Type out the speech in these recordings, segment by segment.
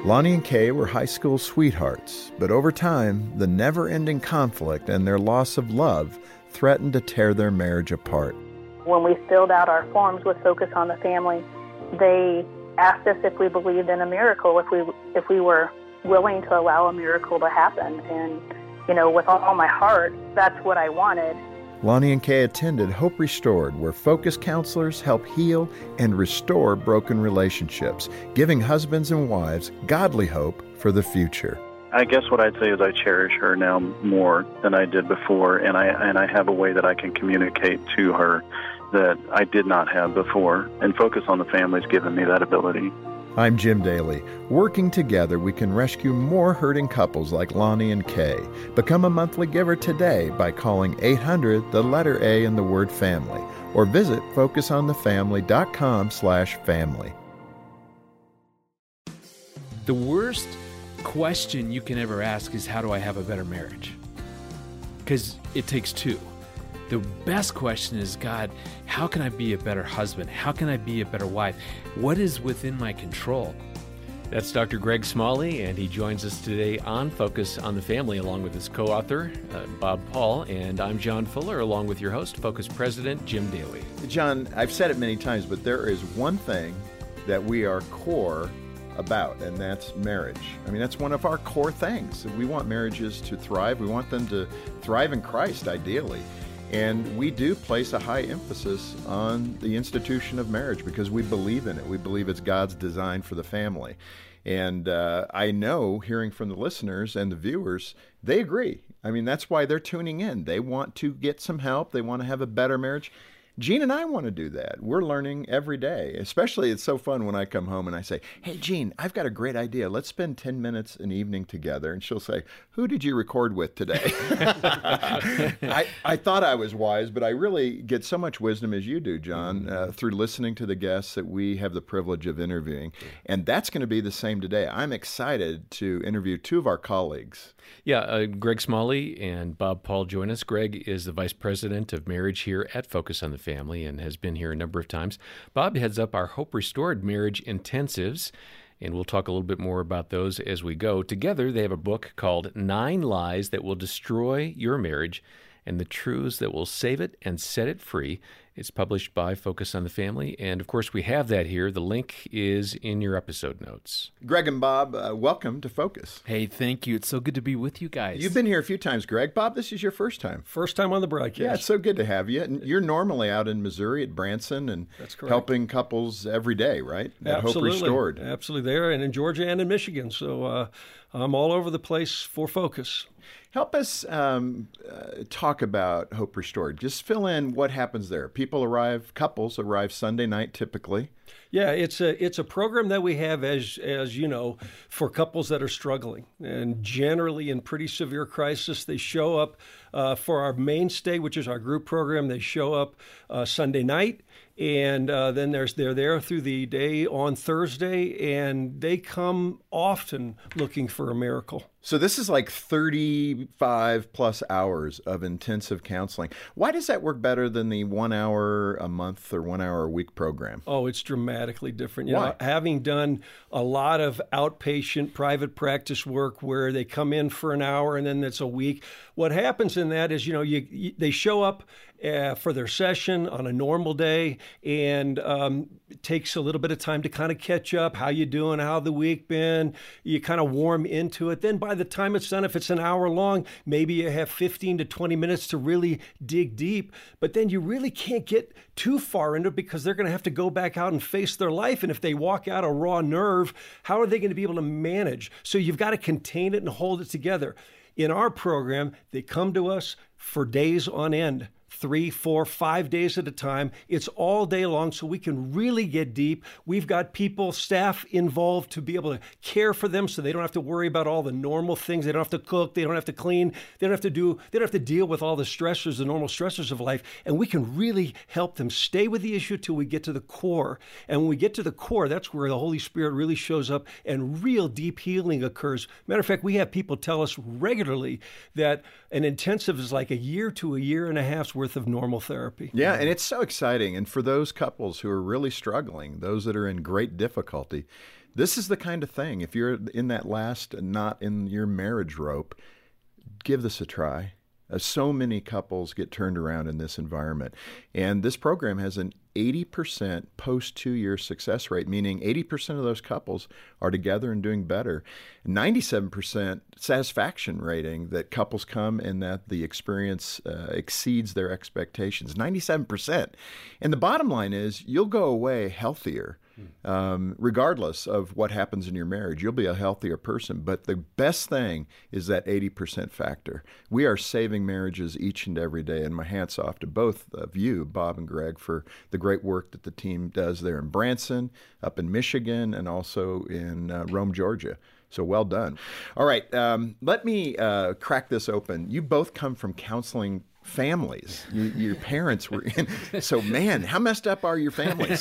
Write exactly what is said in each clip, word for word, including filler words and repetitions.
Lonnie and Kay were high school sweethearts, but over time, the never-ending conflict and their loss of love threatened to tear their marriage apart. When we filled out our forms with Focus on the Family, they asked us if we believed in a miracle, if we if we were willing to allow a miracle to happen. And, you know, with all my heart, that's what I wanted. Lonnie and Kay attended Hope Restored, where Focus counselors help heal and restore broken relationships, giving husbands and wives godly hope for the future. I guess what I'd say is I cherish her now more than I did before, and I and I have a way that I can communicate to her that I did not have before, and Focus on the Family's given me that ability. I'm Jim Daly. Working together, we can rescue more hurting couples like Lonnie and Kay. Become a monthly giver today by calling eight hundred, the letter A in the word family, or visit focusonthefamily.com slash family. The worst question you can ever ask is, how do I have a better marriage? Because it takes two. The best question is, God, how can I be a better husband? How can I be a better wife? What is within my control? That's Doctor Greg Smalley, and he joins us today on Focus on the Family, along with his co-author, uh, Bob Paul, and I'm John Fuller, along with your host, Focus President Jim Daly. John, I've said it many times, but there is one thing that we are core about, and that's marriage. I mean, that's one of our core things. We want marriages to thrive. We want them to thrive in Christ, ideally. And we do place a high emphasis on the institution of marriage because we believe in it. We believe it's God's design for the family. And uh, I know, hearing from the listeners and the viewers, they agree. I mean, that's why they're tuning in. They want to get some help. They want to have a better marriage. Gene and I want to do that. We're learning every day. Especially, it's so fun when I come home and I say, hey, Gene, I've got a great idea. Let's spend ten minutes an evening together. And she'll say, who did you record with today? I, I thought I was wise, but I really get so much wisdom as you do, John, uh, through listening to the guests that we have the privilege of interviewing. And that's going to be the same today. I'm excited to interview two of our colleagues. Yeah, uh, Greg Smalley and Bob Paul join us. Greg is the Vice President of Marriage here at Focus on the Family and has been here a number of times. Bob heads up our Hope Restored Marriage Intensives, and we'll talk a little bit more about those as we go. Together, they have a book called Nine Lies That Will Destroy Your Marriage and the Truths That Will Save It and Set It Free. It's published by Focus on the Family, and of course we have that here. The link is in your episode notes. Greg and Bob, uh, welcome to Focus. Hey, thank you. It's so good to be with you guys. You've been here a few times, Greg. Bob, this is your first time. First time on the broadcast. Yeah, it's so good to have you. And you're normally out in Missouri at Branson and That's correct. helping couples every day, right? At Absolutely. Hope Restored. Absolutely there, and in Georgia and in Michigan. So uh, I'm all over the place for Focus. Help us um, uh, talk about Hope Restored. Just fill in what happens there. People arrive, couples arrive Sunday night typically. Yeah, it's a it's a program that we have, as as you know, for couples that are struggling and generally in pretty severe crisis. They show up uh, for our mainstay, which is our group program. They show up uh, Sunday night, and uh, then there's they're there through the day on Thursday, and they come often looking for a miracle. So this is like thirty-five plus hours of intensive counseling. Why does that work better than the one hour a month or one hour a week program? Oh, it's dramatically different. You Why? know, having done a lot of outpatient private practice work where they come in for an hour and then it's a week, what happens in that is, you know, you, you they show up uh, for their session on a normal day, and um, it takes a little bit of time to kind of catch up. How you doing? How the week been? You kind of warm into it. Then by the time it's done, if it's an hour long, maybe you have fifteen to twenty minutes to really dig deep. But then you really can't get too far into it because they're going to have to go back out and face their life. And if they walk out a raw nerve, how are they going to be able to manage? So you've got to contain it and hold it together. In our program, they come to us for days on end. Three, four, five days at a time. It's all day long, so we can really get deep. We've got people, staff involved to be able to care for them so they don't have to worry about all the normal things. They don't have to cook. They don't have to clean. They don't have to do, they don't have to deal with all the stressors, the normal stressors of life. And we can really help them stay with the issue till we get to the core. And when we get to the core, that's where the Holy Spirit really shows up and real deep healing occurs. Matter of fact, we have people tell us regularly that an intensive is like a year to a year and a half's worth of normal therapy. Yeah, and it's so exciting. And for those couples who are really struggling, those that are in great difficulty, This is the kind of thing, if you're in that last, not in your marriage rope, give this a try. Uh, so many couples get turned around in this environment. And this program has an eighty percent post two-year success rate, meaning eighty percent of those couples are together and doing better. ninety-seven percent satisfaction rating that couples come and that the experience uh, exceeds their expectations. ninety-seven percent. And the bottom line is you'll go away healthier. Um, regardless of what happens in your marriage, you'll be a healthier person. But the best thing is that eighty percent factor. We are saving marriages each and every day, and my hat's off to both of you, Bob and Greg, for the great work that the team does there in Branson, up in Michigan, and also in uh, Rome, Georgia. So well done. All right, um, let me uh, crack this open. You both come from counseling families. You, your parents were in. So, man, how messed up are your families?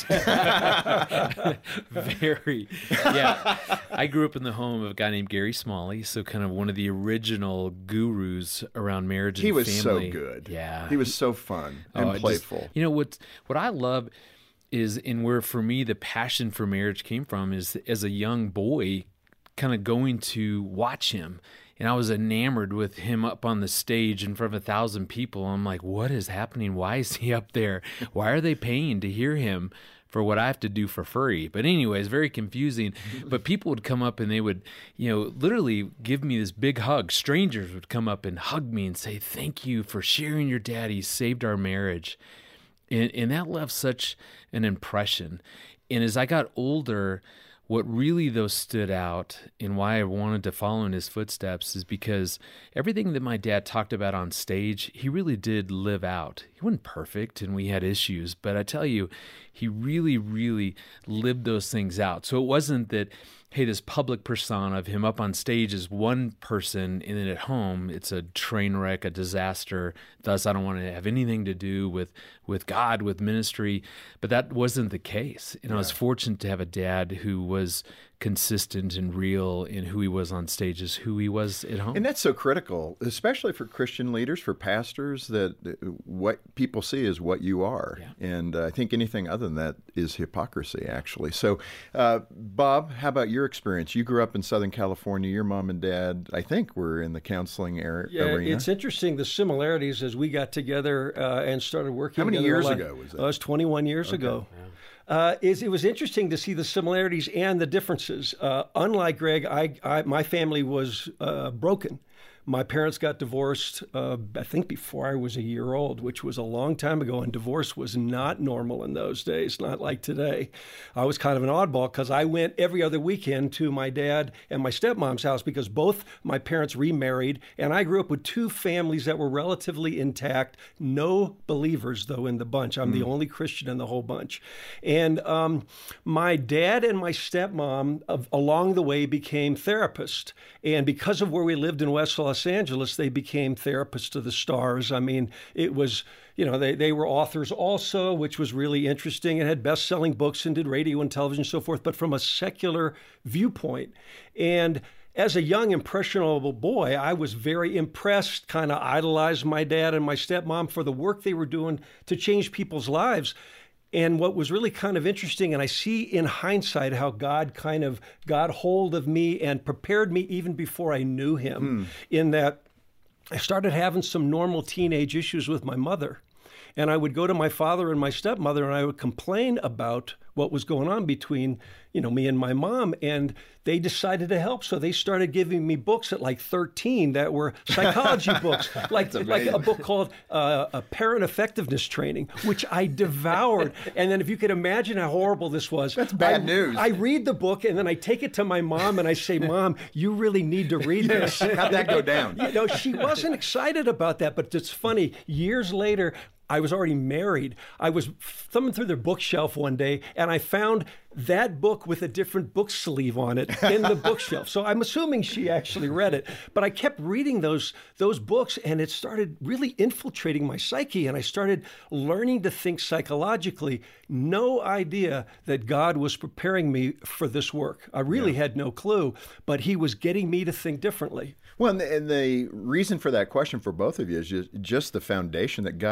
Very. Yeah. I grew up in the home of a guy named Gary Smalley, so kind of one of the original gurus around marriage and he was family. so good. Yeah. He was so fun and oh, playful. Just, you know, what, what I love is, and where for me the passion for marriage came from is as a young boy, kind of going to watch him. And I was enamored with him up on the stage in front of a thousand people. I'm like, what is happening? Why is he up there? Why are they paying to hear him for what I have to do for free? But anyways, very confusing. But people would come up and they would, you know, literally give me this big hug. Strangers would come up and hug me and say, thank you for sharing your dad. He saved our marriage. And, and that left such an impression. And as I got older, what really, though, stood out and why I wanted to follow in his footsteps is because everything that my dad talked about on stage, he really did live out. He wasn't perfect and we had issues, but I tell you, he really, really lived those things out. So it wasn't that, hey, this public persona of him up on stage is one person, and then at home it's a train wreck, a disaster. Thus, I don't want to have anything to do with, with God, with ministry. But that wasn't the case. And yeah. I was fortunate to have a dad who was consistent and real in who he was on stage as who he was at home. And that's so critical, especially for Christian leaders, for pastors, that what people see is what you are. Yeah. And uh, I think anything other than that is hypocrisy, actually. So, uh, Bob, how about your experience? You grew up in Southern California. Your mom and dad, I think, were in the counseling area. Yeah, arena. It's interesting, the similarities as we got together uh, and started working together. How many years ago was that? Uh, it was twenty-one years okay. ago. Yeah. Uh, is it was interesting to see the similarities and the differences. Uh, unlike Greg, I, I my family was uh, broken. My parents got divorced, uh, I think before I was a year old, which was a long time ago, and divorce was not normal in those days, not like today. I was kind of an oddball because I went every other weekend to my dad and my stepmom's house because both my parents remarried, and I grew up with two families that were relatively intact, no believers, though, in the bunch. I'm mm. the only Christian in the whole bunch. And um, my dad and my stepmom, uh, along the way, became therapists, and because of where we lived in West Los Angeles, they became therapists to the stars. I mean, it was, you know, they, they were authors also, which was really interesting, and had best-selling books and did radio and television and so forth, but from a secular viewpoint. And as a young, impressionable boy, I was very impressed, kind of idolized my dad and my stepmom for the work they were doing to change people's lives. And what was really kind of interesting, and I see in hindsight how God kind of got hold of me and prepared me even before I knew him, mm. in that I started having some normal teenage issues with my mother. And I would go to my father and my stepmother and I would complain about what was going on between, you know, me and my mom. And they decided to help. So they started giving me books at like thirteen that were psychology books, like, like a book called uh, a Parent Effectiveness Training, which I devoured. And then if you could imagine how horrible this was. That's bad I, news. I read the book and then I take it to my mom and I say, Mom, you really need to read this. How'd that go down? You know, she wasn't excited about that. But it's funny, years later, I was already married. I was thumbing through their bookshelf one day, and I found that book with a different book sleeve on it in the bookshelf. So I'm assuming she actually read it. But I kept reading those those books, and it started really infiltrating my psyche, and I started learning to think psychologically. No idea that God was preparing me for this work. I really yeah. had no clue, but he was getting me to think differently. Well, and the, and the reason for that question for both of you is just, just the foundation that God did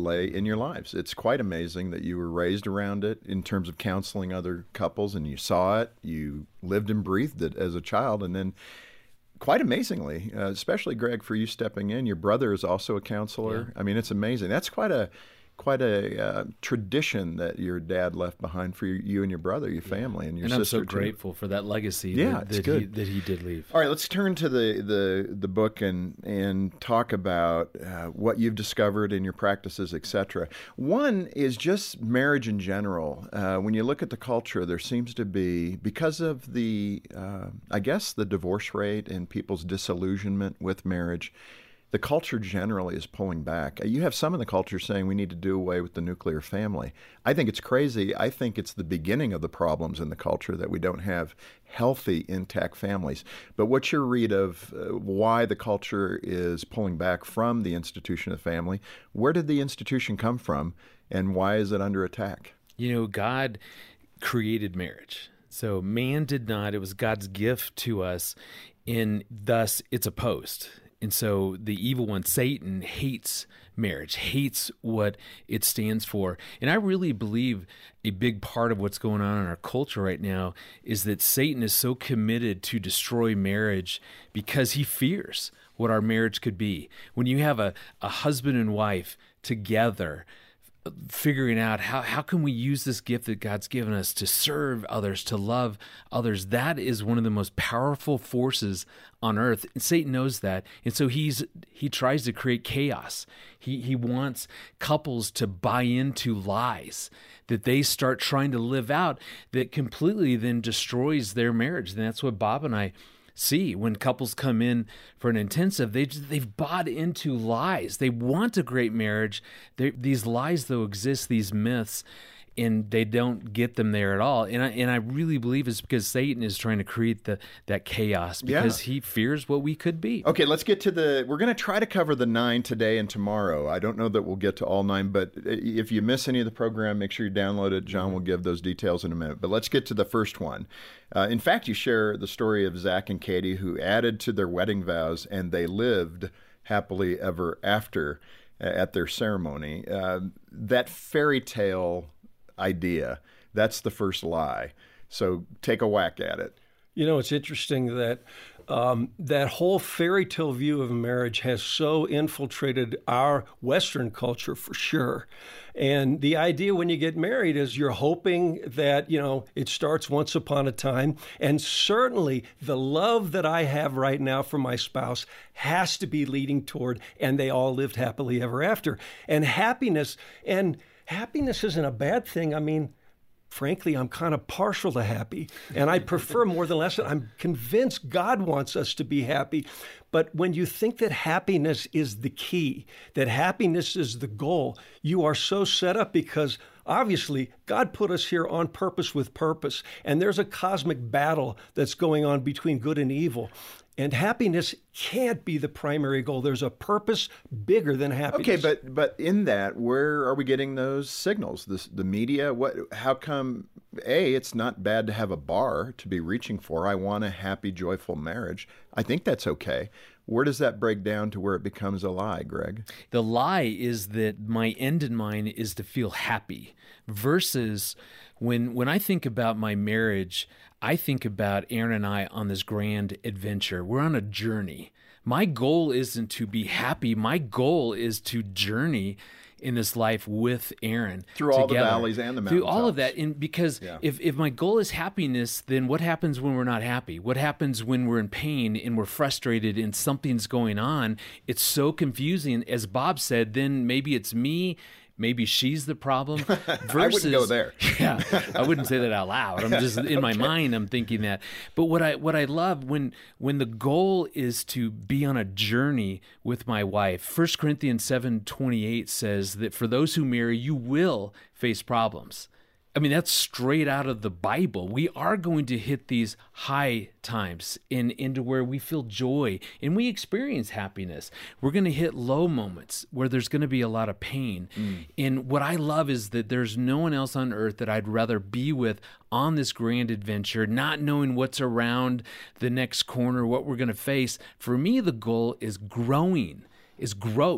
lay in your lives. It's quite amazing that you were raised around it in terms of counseling other couples, and you saw it, you lived and breathed it as a child, and then quite amazingly, uh, especially Greg, for you stepping in, your brother is also a counselor. Yeah. I mean, it's amazing. That's quite a quite a uh, tradition that your dad left behind for you and your brother, your family, and your and sister. And I'm so grateful too. for that legacy yeah, that, it's that, good. He, that he did leave. All right, let's turn to the the, the book and and talk about uh, what you've discovered in your practices, et cetera. One is just marriage in general. Uh, when you look at the culture, there seems to be, because of the, uh, I guess, the divorce rate and people's disillusionment with marriage, the culture generally is pulling back. You have some in the culture saying we need to do away with the nuclear family. I think it's crazy. I think it's the beginning of the problems in the culture that we don't have healthy, intact families. But what's your read of uh, why the culture is pulling back from the institution of family? Where did the institution come from, and why is it under attack? You know, God created marriage. So man did not. It was God's gift to us, and thus it's opposed. And so the evil one, Satan, hates marriage, hates what it stands for. And I really believe a big part of what's going on in our culture right now is that Satan is so committed to destroy marriage because he fears what our marriage could be. When you have a, a husband and wife together, figuring out how, how can we use this gift that God's given us to serve others, to love others. That is one of the most powerful forces on earth. And Satan knows that. And so he's he tries to create chaos. He he wants couples to buy into lies that they start trying to live out that completely then destroys their marriage. And that's what Bob and I see when couples come in for an intensive. They they've bought into lies. They want a great marriage. They, these lies, though, exist. These myths, and they don't get them there at all. And I and I really believe it's because Satan is trying to create the that chaos because yeah. he fears what we could be. Okay, let's get to the. We're going to try to cover the nine today and tomorrow. I don't know that we'll get to all nine, but if you miss any of the program, make sure you download it. John will give those details in a minute. But let's get to the first one. Uh, in fact, you share the story of Zach and Katie, who added to their wedding vows, and they lived happily ever after uh, at their ceremony. Uh, that fairy tale idea, that's the first lie. So take a whack at it. You know, it's interesting that um, that whole fairy tale view of marriage has so infiltrated our Western culture for sure. And the idea when you get married is you're hoping that, you know, it starts once upon a time. And certainly the love that I have right now for my spouse has to be leading toward, and they all lived happily ever after. And happiness, and happiness isn't a bad thing. I mean, frankly, I'm kind of partial to happy, and I prefer more than less. I'm convinced God wants us to be happy. But when you think that happiness is the key, that happiness is the goal, you are so set up because obviously God put us here on purpose with purpose, and there's a cosmic battle that's going on between good and evil. And happiness can't be the primary goal. There's a purpose bigger than happiness. Okay, but but in that, where are we getting those signals? This, the media? What? How come, A, it's not bad to have a bar to be reaching for? I want a happy, joyful marriage. I think that's okay. Where does that break down to where it becomes a lie, Greg? The lie is that my end in mind is to feel happy versus when when I think about my marriage, I think about Aaron and I on this grand adventure. We're on a journey. My goal isn't to be happy. My goal is to journey in this life with Aaron. Through all together. The valleys and the mountains. Through all of that. And because yeah. if, if my goal is happiness, then what happens when we're not happy? What happens when we're in pain and we're frustrated and something's going on? It's so confusing. As Bob said, then maybe it's me. Maybe she's the problem. Versus, I wouldn't go there. Yeah, I wouldn't say that out loud. I'm just in my okay. mind. I'm thinking that. But what I what I love when when the goal is to be on a journey with my wife. First Corinthians seven twenty-eight says that for those who marry, you will face problems. I mean, that's straight out of the Bible. We are going to hit these high times in into where we feel joy and we experience happiness. We're going to hit low moments where there's going to be a lot of pain. Mm. And what I love is that there's no one else on earth that I'd rather be with on this grand adventure, not knowing what's around the next corner, what we're going to face. For me, the goal is growing, is growth.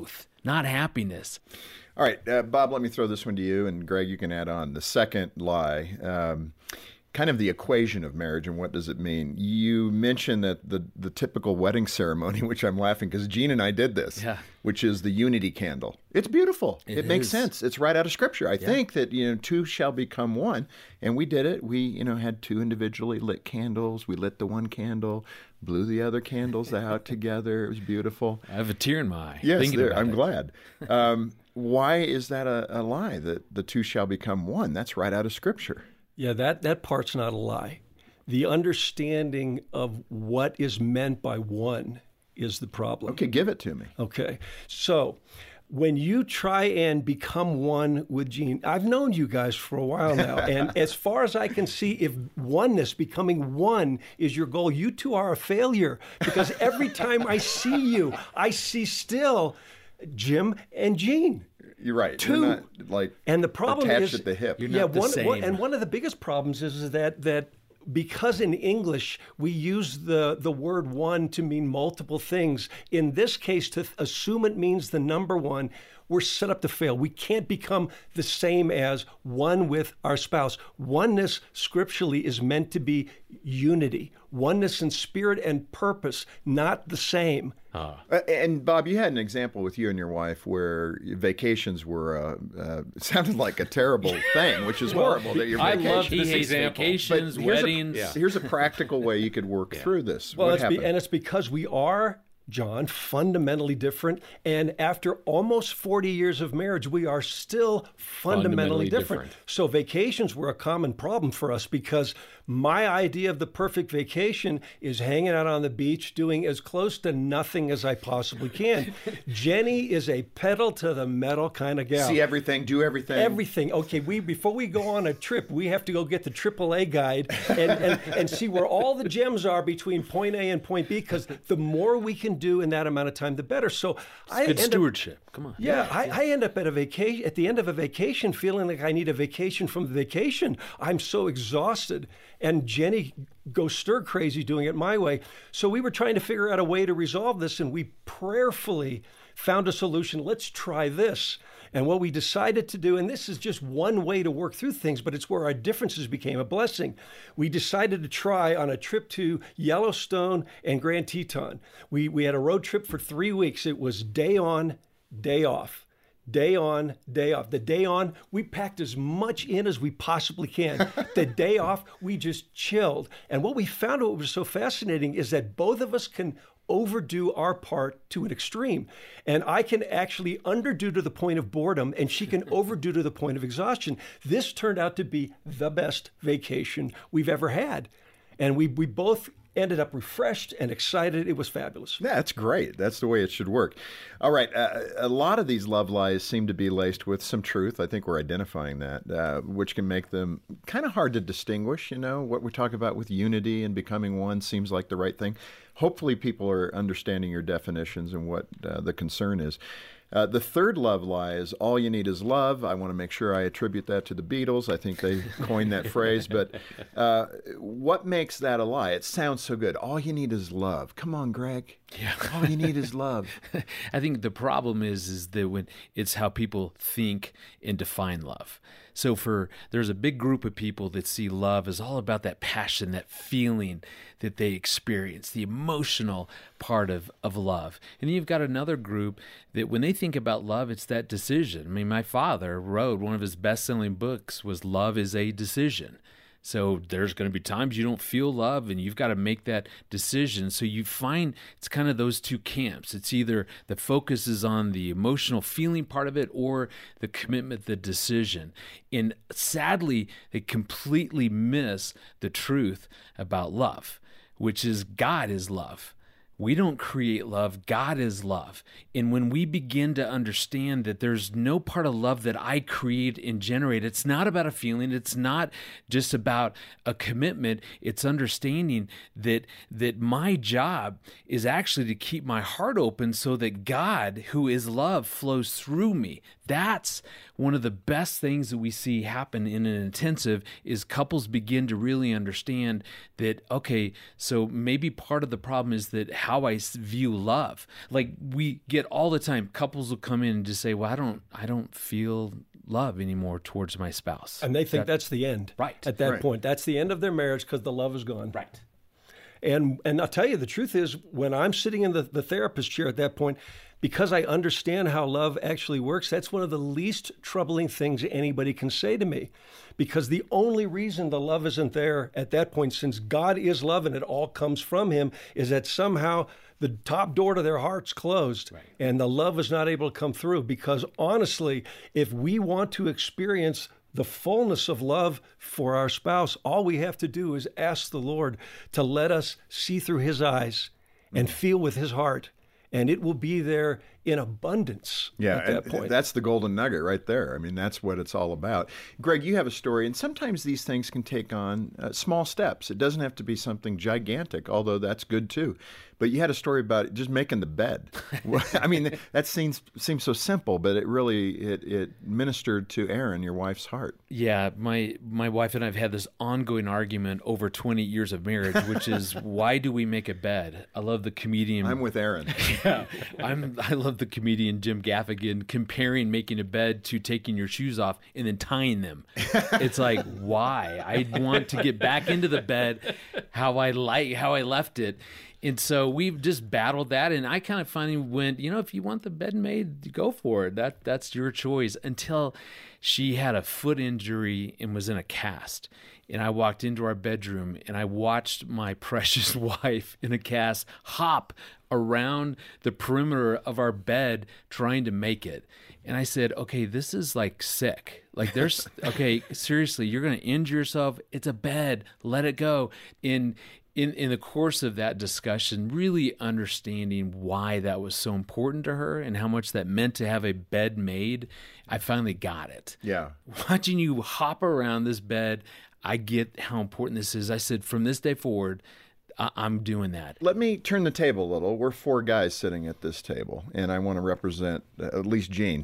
not happiness. All right, uh, Bob, let me throw this one to you, and Greg, you can add on. The second lie, um, kind of the equation of marriage, and what does it mean? You mentioned that the, the typical wedding ceremony, which I'm laughing because Gene and I did this, yeah. which is the unity candle. It's beautiful. It, it makes sense. It's right out of Scripture. I yeah. think that, you know, two shall become one, and we did it. We, you know, had two individually lit candles. We lit the one candle, blew the other candles out together. It was beautiful. I have a tear in my eye. Yes, there, I'm it. glad. Um, why is that a, a lie, that the two shall become one? That's right out of Scripture. Yeah, that, that part's not a lie. The understanding of what is meant by one is the problem. Okay, give it to me. Okay. So when you try and become one with Gene, I've known you guys for a while now, and as far as I can see, if oneness, becoming one, is your goal, you two are a failure, because every time I see you, I see still Jim and Gene. You're right. Two. You're not, like, and the problem attached is, at the hip. You're yeah, not the one, same. one, and one of the biggest problems is, is that that because in English we use the, the word one to mean multiple things. In this case, to assume it means the number one, we're set up to fail. We can't become the same as one with our spouse. Oneness scripturally is meant to be unity. Oneness in spirit and purpose, not the same. Uh, and Bob, you had an example with you and your wife where vacations were, uh, uh, it sounded like a terrible thing, which is well, horrible that your I vacation. love this example. Vacations, here's weddings. A, yeah. Here's a practical way you could work yeah. through this. Well, what it's happened? Be, and it's because we are, John, fundamentally different. And after almost forty years of marriage, we are still fundamentally, fundamentally different. different. So vacations were a common problem for us because my idea of the perfect vacation is hanging out on the beach, doing as close to nothing as I possibly can. Jenny is a pedal to the metal kind of gal. See everything, do everything. Everything. Okay, we before we go on a trip, we have to go get the triple A guide and, and, and see where all the gems are between point A and point B, because the more we can do in that amount of time, the better. So it's I good end stewardship. Up, Come on. Yeah, yeah, I, yeah. I end up at a vacation at the end of a vacation feeling like I need a vacation from the vacation. I'm so exhausted. And Jenny goes stir crazy doing it my way. So we were trying to figure out a way to resolve this, and we prayerfully found a solution. Let's try this. And what we decided to do, and this is just one way to work through things, but it's where our differences became a blessing. We decided to try on a trip to Yellowstone and Grand Teton. We, we had a road trip for three weeks. It was day on, day off. Day on, day off. The day on, we packed as much in as we possibly can. The day off, we just chilled. And what we found, what was so fascinating, is that both of us can overdo our part to an extreme. And I can actually underdo to the point of boredom, and she can overdo to the point of exhaustion. This turned out to be the best vacation we've ever had. And we we both ended up refreshed and excited. It was fabulous. Yeah, that's great. That's the way it should work. All right. Uh, a lot of these love lies seem to be laced with some truth. I think we're identifying that, uh, which can make them kind of hard to distinguish. You know, what we're talking about with unity and becoming one seems like the right thing. Hopefully people are understanding your definitions and what uh, the concern is. Uh, the third love lie is all you need is love. I want to make sure I attribute that to the Beatles. I think they coined that phrase. But uh, what makes that a lie? It sounds so good. All you need is love. Come on, Greg. Yeah. All you need is love. I think the problem is is that when it's how people think and define love. So for there's a big group of people that see love as all about that passion, that feeling that they experience, the emotional part of, of love. And then you've got another group that when they think about love, it's that decision. I mean, my father wrote one of his best-selling books was Love is a Decision. So there's going to be times you don't feel love and you've got to make that decision. So you find it's kind of those two camps. It's either the focus is on the emotional feeling part of it or the commitment, the decision. And sadly, they completely miss the truth about love, which is God is love. We don't create love. God is love. And when we begin to understand that there's no part of love that I create and generate, it's not about a feeling. It's not just about a commitment. It's understanding that that my job is actually to keep my heart open so that God, who is love, flows through me. That's one of the best things that we see happen in an intensive is couples begin to really understand that, okay, so maybe part of the problem is that how I view love. Like we get all the time, couples will come in and just say, well, I don't, I don't feel love anymore towards my spouse. And they think that, that's the end. Right. At that right. point, that's the end of their marriage because the love is gone. Right. And and I'll tell you, the truth is, when I'm sitting in the, the therapist chair at that point, because I understand how love actually works, that's one of the least troubling things anybody can say to me. Because the only reason the love isn't there at that point, since God is love and it all comes from him, is that somehow the top door to their heart's closed, right, and the love is not able to come through. Because honestly, if we want to experience the fullness of love for our spouse, all we have to do is ask the Lord to let us see through his eyes and feel with his heart, and it will be there in abundance yeah, at that point. That's the golden nugget right there. I mean, that's what it's all about. Greg, you have a story, and sometimes these things can take on uh, small steps. It doesn't have to be something gigantic, although that's good too. But you had a story about just making the bed. I mean, that seems seems so simple, but it really it, it ministered to Erin, your wife's heart. Yeah, my my wife and I have had this ongoing argument over twenty years of marriage, which is why do we make a bed? I love the comedian. I'm with Erin. yeah, I'm. I love the comedian Jim Gaffigan comparing making a bed to taking your shoes off and then tying them. It's like, why? I want to get back into the bed how I like how I left it. And so we've just battled that, and I kind of finally went, you know, if you want the bed made, go for it. That that's your choice. Until she had a foot injury and was in a cast. And I walked into our bedroom, and I watched my precious wife in a cast hop around the perimeter of our bed trying to make it. And I said, okay, this is like sick. Like there's, okay, seriously, you're going to injure yourself. It's a bed. Let it go. And In in the course of that discussion, really understanding why that was so important to her and how much that meant to have a bed made, I finally got it. Yeah. Watching you hop around this bed, I get how important this is. I said, from this day forward, I- I'm doing that. Let me turn the table a little. We're four guys sitting at this table, and I want to represent uh, at least Gene,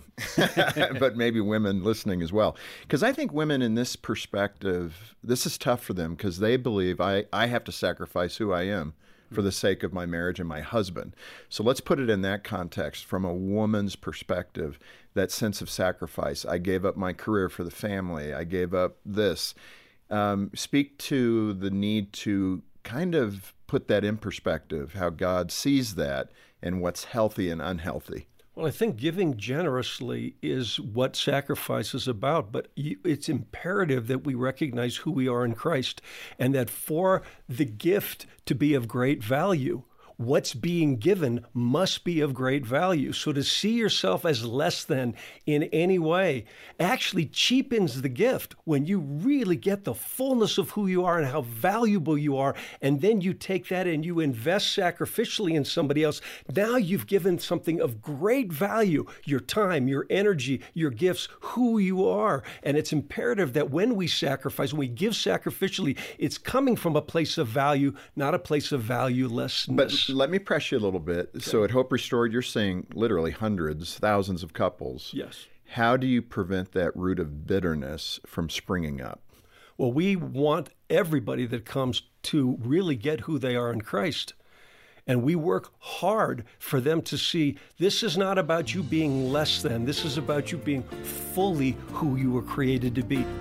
but maybe women listening as well. Because I think women in this perspective, this is tough for them because they believe I, I have to sacrifice who I am for the sake of my marriage and my husband. So let's put it in that context from a woman's perspective, that sense of sacrifice. I gave up my career for the family. I gave up this. Um, speak to the need to kind of put that in perspective, how God sees that and what's healthy and unhealthy. Well, I think giving generously is what sacrifice is about, but it's imperative that we recognize who we are in Christ and that for the gift to be of great value, what's being given must be of great value. So to see yourself as less than in any way actually cheapens the gift when you really get the fullness of who you are and how valuable you are. And then you take that and you invest sacrificially in somebody else. Now you've given something of great value, your time, your energy, your gifts, who you are. And it's imperative that when we sacrifice, when we give sacrificially, it's coming from a place of value, not a place of valuelessness. But let me press you a little bit. Okay. So at Hope Restored, you're seeing literally hundreds, thousands of couples. Yes. How do you prevent that root of bitterness from springing up? Well, we want everybody that comes to really get who they are in Christ. And we work hard for them to see this is not about you being less than. This is about you being fully who you were created to be.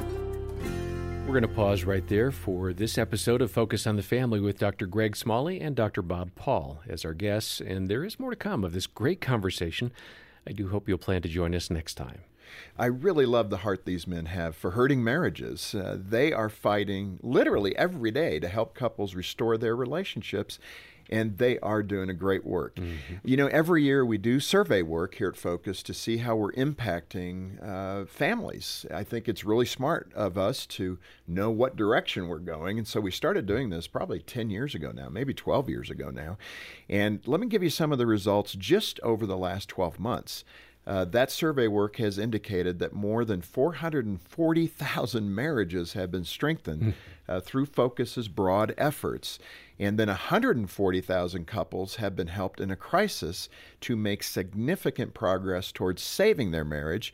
We're going to pause right there for this episode of Focus on the Family with Doctor Greg Smalley and Doctor Bob Paul as our guests. And there is more to come of this great conversation. I do hope you'll plan to join us next time. I really love the heart these men have for hurting marriages. Uh, they are fighting literally every day to help couples restore their relationships, and they are doing a great work. Mm-hmm. You know, every year we do survey work here at Focus to see how we're impacting uh, families. I think it's really smart of us to know what direction we're going, and so we started doing this probably ten years ago now, maybe twelve years ago now. And let me give you some of the results just over the last twelve months. Uh, that survey work has indicated that more than four hundred forty thousand marriages have been strengthened uh, through Focus's broad efforts. And then one hundred forty thousand couples have been helped in a crisis to make significant progress towards saving their marriage.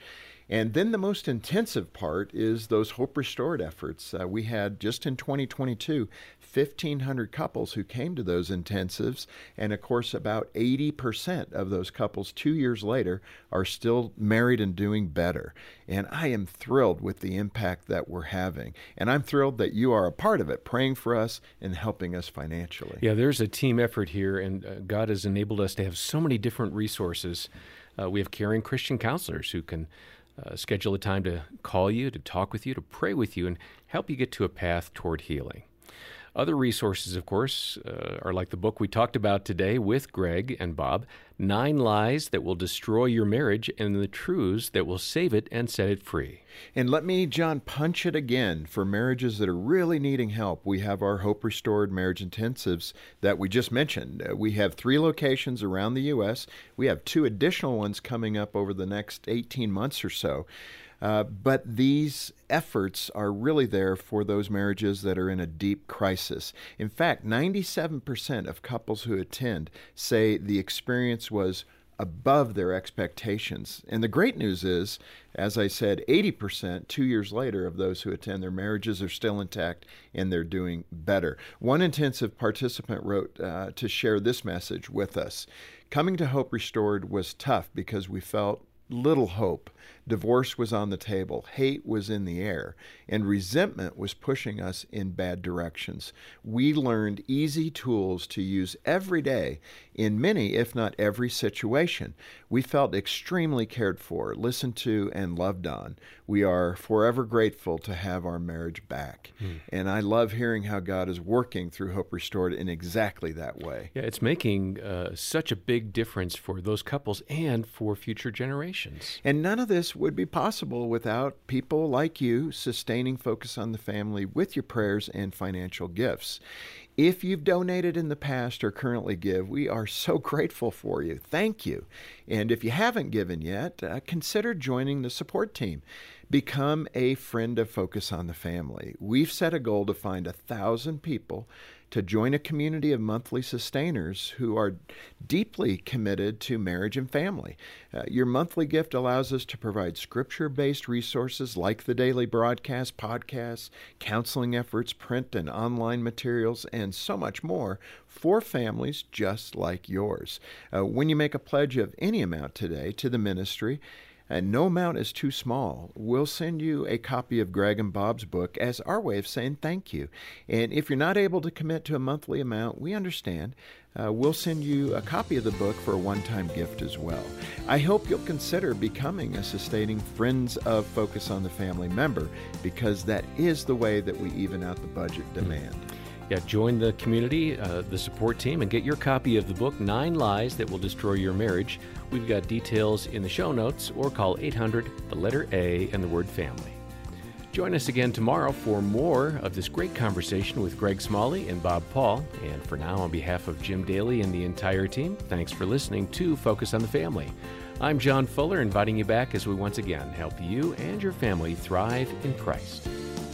And then the most intensive part is those Hope Restored efforts. Uh, we had, just in twenty twenty-two, fifteen hundred couples who came to those intensives. And of course, about eighty percent of those couples two years later are still married and doing better. And I am thrilled with the impact that we're having. And I'm thrilled that you are a part of it, praying for us and helping us financially. Yeah, there's a team effort here, and uh, God has enabled us to have so many different resources. Uh, we have caring Christian counselors who can Uh, schedule a time to call you, to talk with you, to pray with you, and help you get to a path toward healing. Other resources, of course, uh, are like the book we talked about today with Greg and Bob, Nine Lies That Will Destroy Your Marriage and the Truths That Will Save It and Set It Free. And let me, John, punch it again for marriages that are really needing help. We have our Hope Restored Marriage Intensives that we just mentioned. Uh, we have three locations around the U S We have two additional ones coming up over the next eighteen months or so. Uh, but these efforts are really there for those marriages that are in a deep crisis. In fact, ninety-seven percent of couples who attend say the experience was above their expectations. And the great news is, as I said, eighty percent two years later of those who attend, their marriages are still intact and they're doing better. One intensive participant wrote uh, to share this message with us. Coming to Hope Restored was tough because we felt little hope. Divorce was on the table, hate was in the air, and resentment was pushing us in bad directions. We learned easy tools to use every day in many, if not every, situation. We felt extremely cared for, listened to, and loved on. We are forever grateful to have our marriage back. Hmm. And I love hearing how God is working through Hope Restored in exactly that way. Yeah, it's making uh, such a big difference for those couples and for future generations. And none of this would be possible without people like you sustaining Focus on the Family with your prayers and financial gifts. If you've donated in the past or currently give, we are so grateful for you. Thank you. And if you haven't given yet, uh, consider joining the support team. Become a friend of Focus on the Family. We've set a goal to find a thousand people to join a community of monthly sustainers who are deeply committed to marriage and family. Uh, your monthly gift allows us to provide scripture-based resources like the daily broadcast, podcasts, counseling efforts, print and online materials, and so much more for families just like yours. Uh, when you make a pledge of any amount today to the ministry, and no amount is too small, we'll send you a copy of Greg and Bob's book as our way of saying thank you. And if you're not able to commit to a monthly amount, we understand. Uh, we'll send you a copy of the book for a one-time gift as well. I hope you'll consider becoming a sustaining Friends of Focus on the Family member, because that is the way that we even out the budget demand. Yeah, join the community, uh, the support team, and get your copy of the book, Nine Lies That Will Destroy Your Marriage. We've got details in the show notes, or call eight hundred, the letter A, and the word family. Join us again tomorrow for more of this great conversation with Greg Smalley and Bob Paul. And for now, on behalf of Jim Daly and the entire team, thanks for listening to Focus on the Family. I'm John Fuller, inviting you back as we once again help you and your family thrive in Christ.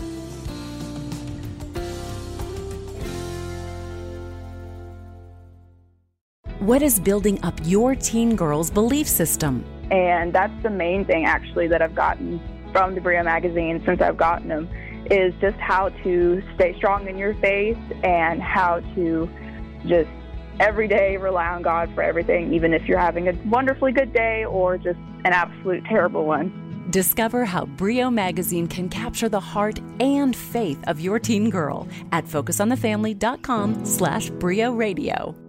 What is building up your teen girl's belief system? And that's the main thing, actually, that I've gotten from the Brio magazine since I've gotten them, is just how to stay strong in your faith and how to just every day rely on God for everything, even if you're having a wonderfully good day or just an absolute terrible one. Discover how Brio magazine can capture the heart and faith of your teen girl at focus on the family dot com slash Brio Radio.